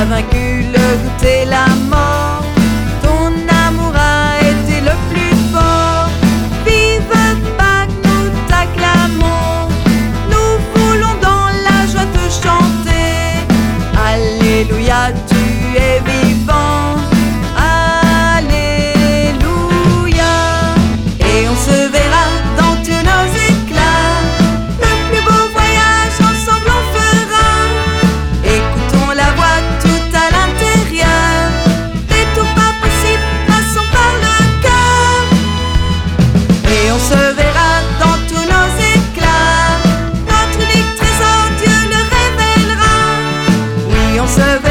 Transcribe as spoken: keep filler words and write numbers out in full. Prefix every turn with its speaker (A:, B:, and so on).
A: vaincu le doute et la mort. Ton amour a été le plus fort. Vive Pâques, nous t'acclamons. Nous voulons dans la joie te chanter. Alléluia, tu es vivant. Alléluia. Et on se verra dans tous nos éclats. Le plus beau voyage ensemble on fera. Écoutons la voix tout à l'intérieur. Détour pas possible, passons par le cœur. Et on se verra dans tous nos éclats. Notre unique trésor, Dieu le révélera. Oui, on se verra.